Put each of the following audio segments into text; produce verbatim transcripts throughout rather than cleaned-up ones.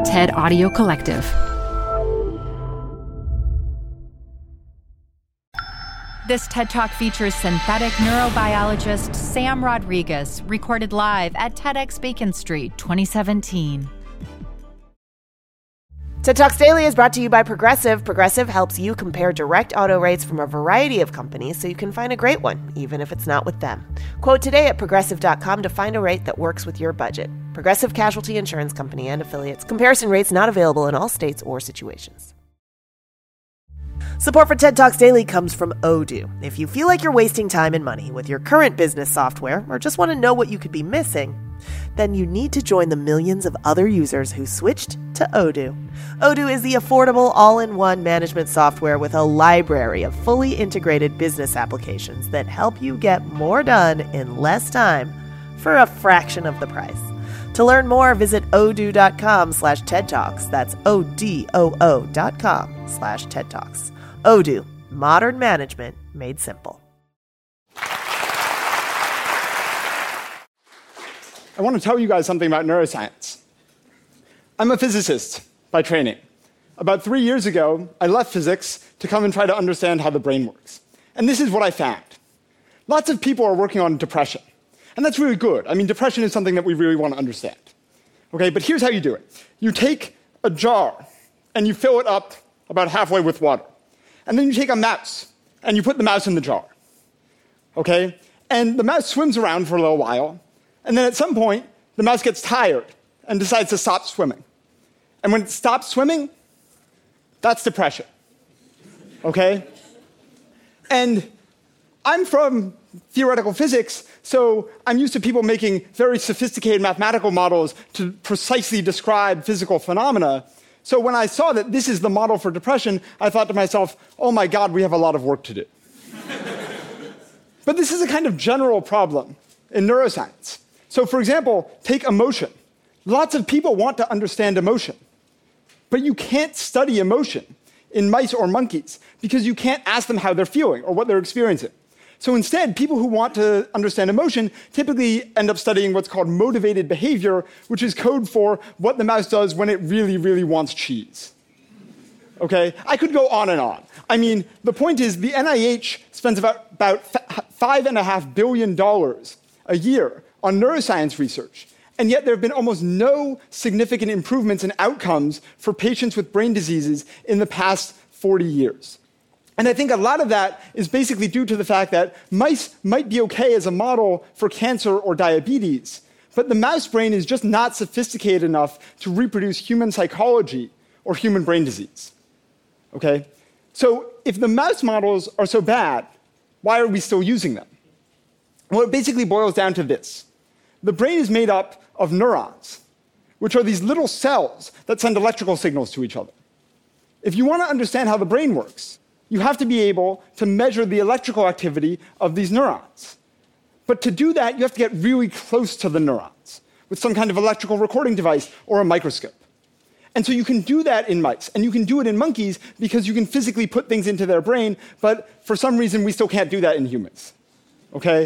TED Audio Collective. This TED Talk features synthetic neurobiologist Sam Rodriguez, recorded live at TEDx Beacon Street, twenty seventeen. TED Talks Daily is brought to you by Progressive. Progressive helps you compare direct auto rates from a variety of companies so you can find a great one, even if it's not with them. Quote today at progressive dot com to find a rate that works with your budget. Progressive Casualty Insurance Company and affiliates. Comparison rates not available in all states or situations. Support for TED Talks Daily comes from Odoo. If you feel like you're wasting time and money with your current business software or just want to know what you could be missing, then you need to join the millions of other users who switched to Odoo. Odoo is the affordable all-in-one management software with a library of fully integrated business applications that help you get more done in less time for a fraction of the price. To learn more, visit odoo.com slash TED Talks. That's O-D-O-O dot com slash TED Talks. Odoo, modern management made simple. I want to tell you guys something about neuroscience. I'm a physicist by training. About three years ago, I left physics to come and try to understand how the brain works. And this is what I found. Lots of people are working on depression. And that's really good. I mean, depression is something that we really want to understand. Okay, but here's how you do it. You take a jar and you fill it up about halfway with water. And then you take a mouse and you put the mouse in the jar. Okay? And the mouse swims around for a little while. And then at some point, the mouse gets tired and decides to stop swimming. And when it stops swimming, that's depression. Okay? And I'm from theoretical physics, so I'm used to people making very sophisticated mathematical models to precisely describe physical phenomena. So when I saw that this is the model for depression, I thought to myself, oh my God, we have a lot of work to do. But this is a kind of general problem in neuroscience. So for example, take emotion. Lots of people want to understand emotion. But you can't study emotion in mice or monkeys because you can't ask them how they're feeling or what they're experiencing. So instead, people who want to understand emotion typically end up studying what's called motivated behavior, which is code for what the mouse does when it really, really wants cheese. Okay? I could go on and on. I mean, the point is the N I H spends about, about five and a half billion dollars a year on neuroscience research. And yet there have been almost no significant improvements in outcomes for patients with brain diseases in the past forty years. And I think a lot of that is basically due to the fact that mice might be okay as a model for cancer or diabetes, but the mouse brain is just not sophisticated enough to reproduce human psychology or human brain disease. Okay? So if the mouse models are so bad, why are we still using them? Well, it basically boils down to this. The brain is made up of neurons, which are these little cells that send electrical signals to each other. If you want to understand how the brain works, you have to be able to measure the electrical activity of these neurons. But to do that, you have to get really close to the neurons with some kind of electrical recording device or a microscope. And so you can do that in mice, and you can do it in monkeys because you can physically put things into their brain, but for some reason we still can't do that in humans. Okay?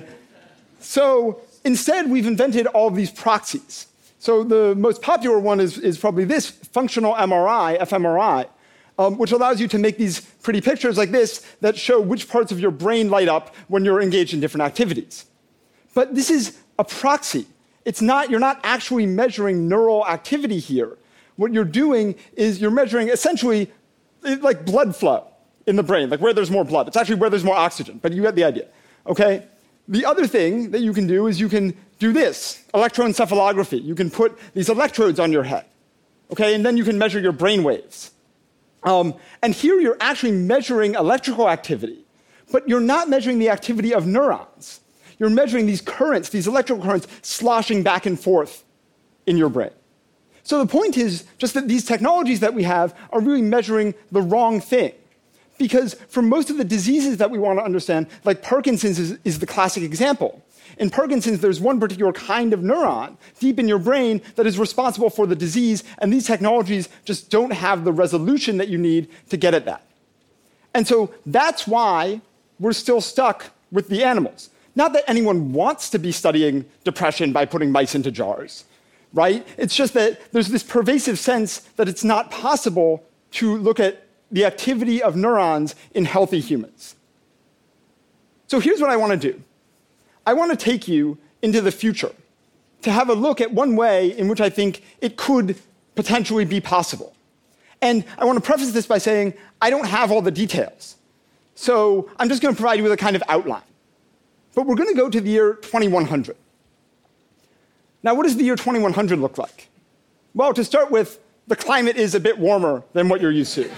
So instead, we've invented all of these proxies. So the most popular one is, is probably this, functional M R I, fMRI, um, which allows you to make these pretty pictures like this that show which parts of your brain light up when you're engaged in different activities. But this is a proxy. It's not, you're not actually measuring neural activity here. What you're doing is you're measuring essentially like blood flow in the brain, like where there's more blood. It's actually where there's more oxygen, but you get the idea. Okay? The other thing that you can do is you can do this, electroencephalography. You can put these electrodes on your head, okay? And then you can measure your brain waves. Um, and here you're actually measuring electrical activity, but you're not measuring the activity of neurons. You're measuring these currents, these electrical currents sloshing back and forth in your brain. So the point is just that these technologies that we have are really measuring the wrong thing. Because for most of the diseases that we want to understand, like Parkinson's is, is the classic example. In Parkinson's, there's one particular kind of neuron deep in your brain that is responsible for the disease, and these technologies just don't have the resolution that you need to get at that. And so that's why we're still stuck with the animals. Not that anyone wants to be studying depression by putting mice into jars, right? It's just that there's this pervasive sense that it's not possible to look at the activity of neurons in healthy humans. So here's what I want to do. I want to take you into the future to have a look at one way in which I think it could potentially be possible. And I want to preface this by saying I don't have all the details. So I'm just going to provide you with a kind of outline. But we're going to go to the year twenty-one hundred. Now, what does the year twenty-one hundred look like? Well, to start with, the climate is a bit warmer than what you're used to.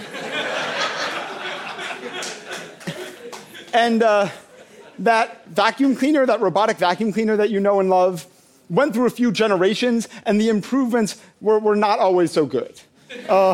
And uh, that vacuum cleaner, that robotic vacuum cleaner that you know and love, went through a few generations, and the improvements were, were not always so good. Uh,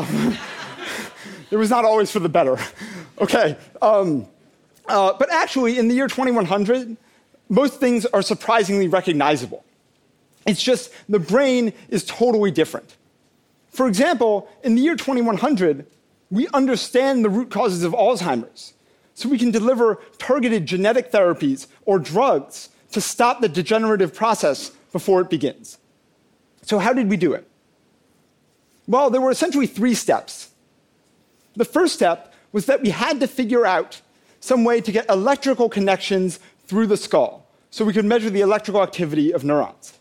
it was not always for the better. Okay. Um, uh, but actually, in the year twenty-one hundred, most things are surprisingly recognizable. It's just the brain is totally different. For example, in the year twenty-one hundred, we understand the root causes of Alzheimer's. So we can deliver targeted genetic therapies or drugs to stop the degenerative process before it begins. So how did we do it? Well, there were essentially three steps. The first step was that we had to figure out some way to get electrical connections through the skull so we could measure the electrical activity of neurons.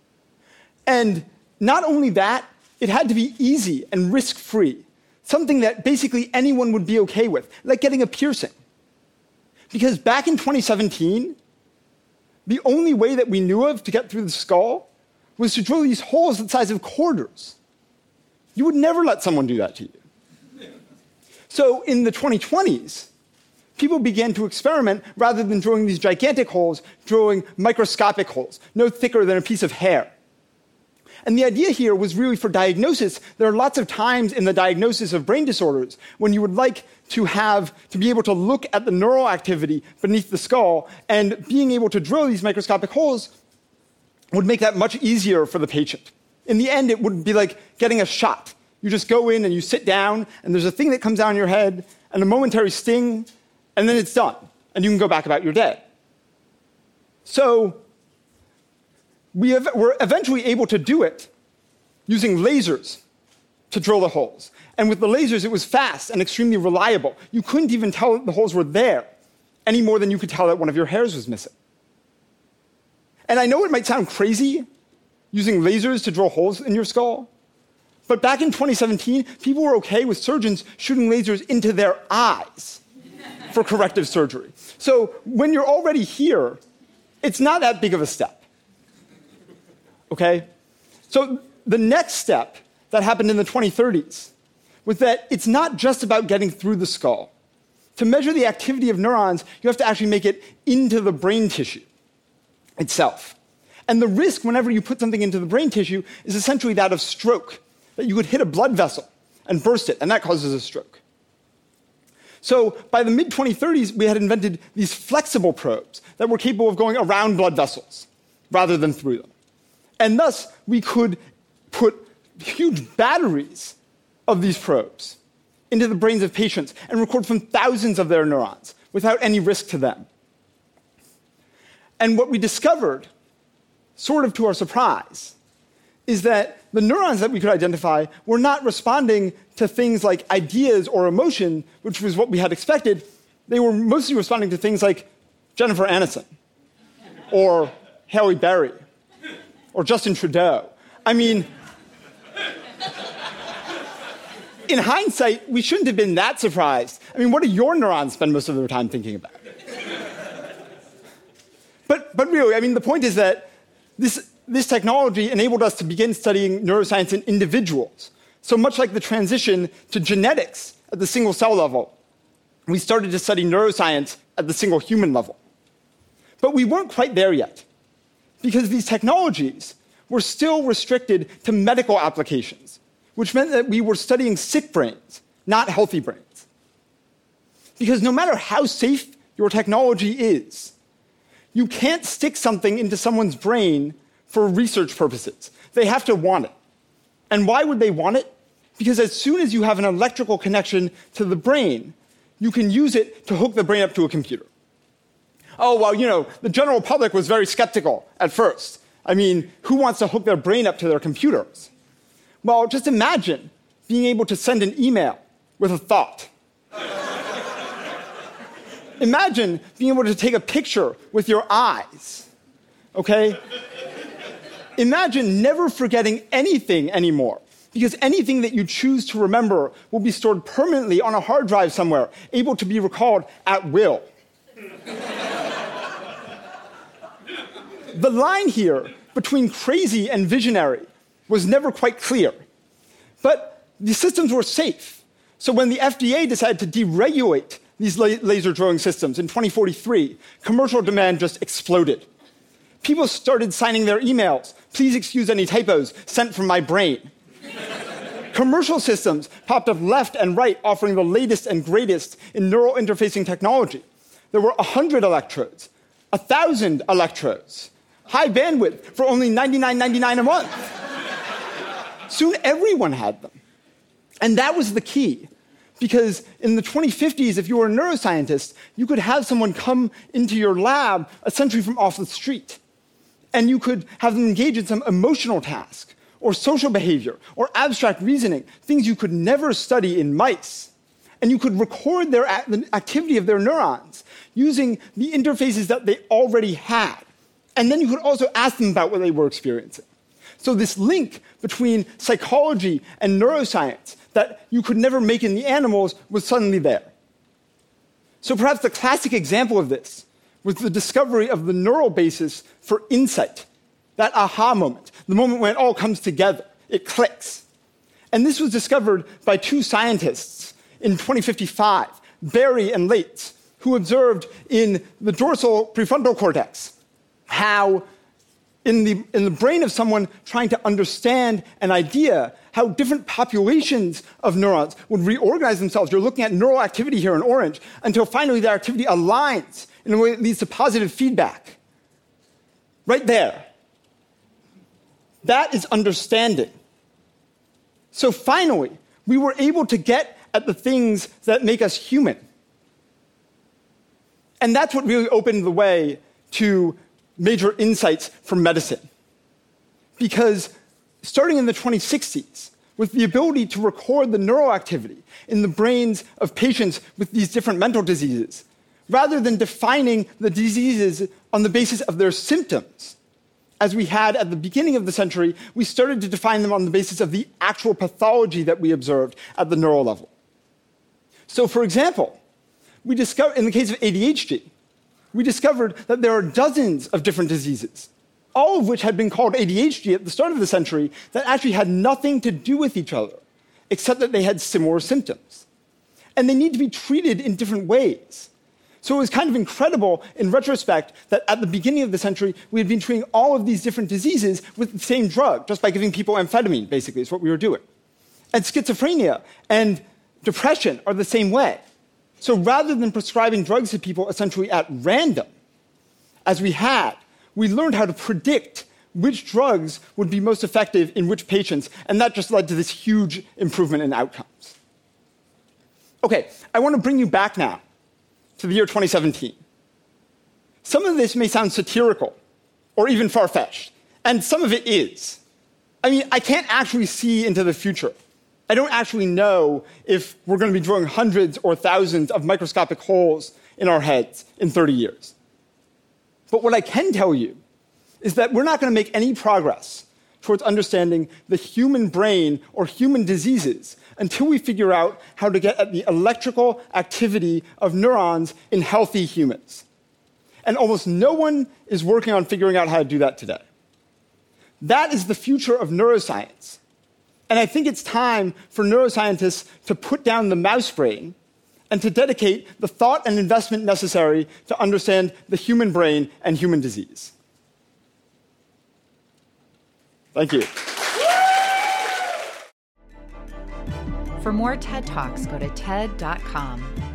And not only that, it had to be easy and risk-free, something that basically anyone would be okay with, like getting a piercing. Because back in twenty seventeen, the only way that we knew of to get through the skull was to drill these holes the size of quarters. You would never let someone do that to you. So in the twenty twenties, people began to experiment, rather than drilling these gigantic holes, drilling microscopic holes, no thicker than a piece of hair. And the idea here was really for diagnosis. There are lots of times in the diagnosis of brain disorders when you would like to have, to be able to look at the neural activity beneath the skull, and being able to drill these microscopic holes would make that much easier for the patient. In the end, it would be like getting a shot. You just go in and you sit down, and there's a thing that comes down your head, and a momentary sting, and then it's done, and you can go back about your day. So we were eventually able to do it using lasers to drill the holes. And with the lasers, it was fast and extremely reliable. You couldn't even tell that the holes were there any more than you could tell that one of your hairs was missing. And I know it might sound crazy using lasers to drill holes in your skull, but back in twenty seventeen, people were okay with surgeons shooting lasers into their eyes for corrective surgery. So when you're already here, it's not that big of a step. Okay? So the next step that happened in the twenty thirties was that it's not just about getting through the skull. To measure the activity of neurons, you have to actually make it into the brain tissue itself. And the risk whenever you put something into the brain tissue is essentially that of stroke, that you could hit a blood vessel and burst it, and that causes a stroke. So by the mid twenty thirties, we had invented these flexible probes that were capable of going around blood vessels rather than through them. And thus, we could put huge batteries of these probes into the brains of patients and record from thousands of their neurons without any risk to them. And what we discovered, sort of to our surprise, is that the neurons that we could identify were not responding to things like ideas or emotion, which was what we had expected. They were mostly responding to things like Jennifer Aniston, or Halle Berry, or Justin Trudeau. I mean, in hindsight, we shouldn't have been that surprised. I mean, what do your neurons spend most of their time thinking about? But, but really, I mean, the point is that this, this technology enabled us to begin studying neuroscience in individuals. So much like the transition to genetics at the single cell level, we started to study neuroscience at the single human level. But we weren't quite there yet, because these technologies were still restricted to medical applications, which meant that we were studying sick brains, not healthy brains. Because no matter how safe your technology is, you can't stick something into someone's brain for research purposes. They have to want it. And why would they want it? Because as soon as you have an electrical connection to the brain, you can use it to hook the brain up to a computer. Oh, well, you know, the general public was very skeptical at first. I mean, who wants to hook their brain up to their computers? Well, just imagine being able to send an email with a thought. Imagine being able to take a picture with your eyes, okay? Imagine never forgetting anything anymore, because anything that you choose to remember will be stored permanently on a hard drive somewhere, able to be recalled at will. The line here between crazy and visionary was never quite clear. But the systems were safe. So when the F D A decided to deregulate these la- laser drawing systems in twenty forty-three, commercial demand just exploded. People started signing their emails, "Please excuse any typos, sent from my brain." Commercial systems popped up left and right, offering the latest and greatest in neural interfacing technology. There were one hundred electrodes, one thousand electrodes, high bandwidth for only ninety-nine ninety-nine a month. Soon everyone had them. And that was the key. Because in the twenty fifties, if you were a neuroscientist, you could have someone come into your lab essentially from off the street. And you could have them engage in some emotional task, or social behavior, or abstract reasoning, things you could never study in mice. And you could record their a- the activity of their neurons using the interfaces that they already had. And then you could also ask them about what they were experiencing. So this link between psychology and neuroscience that you could never make in the animals was suddenly there. So perhaps the classic example of this was the discovery of the neural basis for insight, that aha moment, the moment when it all comes together, it clicks. And this was discovered by two scientists in twenty fifty-five, Berry and Lates, who observed in the dorsal prefrontal cortex how in the, in the brain of someone trying to understand an idea, how different populations of neurons would reorganize themselves. You're looking at neural activity here in orange until finally their activity aligns in a way that leads to positive feedback. Right there. That is understanding. So finally, we were able to get at the things that make us human. And that's what really opened the way to major insights from medicine. Because starting in the twenty sixties, with the ability to record the neural activity in the brains of patients with these different mental diseases, rather than defining the diseases on the basis of their symptoms, as we had at the beginning of the century, we started to define them on the basis of the actual pathology that we observed at the neural level. So, for example, we discovered, in the case of A D H D, we discovered that there are dozens of different diseases, all of which had been called A D H D at the start of the century, that actually had nothing to do with each other, except that they had similar symptoms. And they need to be treated in different ways. So it was kind of incredible, in retrospect, that at the beginning of the century, we had been treating all of these different diseases with the same drug, just by giving people amphetamine, basically, is what we were doing. And schizophrenia and depression are the same way. So rather than prescribing drugs to people essentially at random, as we had, we learned how to predict which drugs would be most effective in which patients, and that just led to this huge improvement in outcomes. Okay, I want to bring you back now to the year twenty seventeen. Some of this may sound satirical or even far-fetched, and some of it is. I mean, I can't actually see into the future. I don't actually know if we're going to be drawing hundreds or thousands of microscopic holes in our heads in thirty years. But what I can tell you is that we're not going to make any progress towards understanding the human brain or human diseases until we figure out how to get at the electrical activity of neurons in healthy humans. And almost no one is working on figuring out how to do that today. That is the future of neuroscience. And I think it's time for neuroscientists to put down the mouse brain and to dedicate the thought and investment necessary to understand the human brain and human disease. Thank you. For more TED Talks, go to T E D dot com.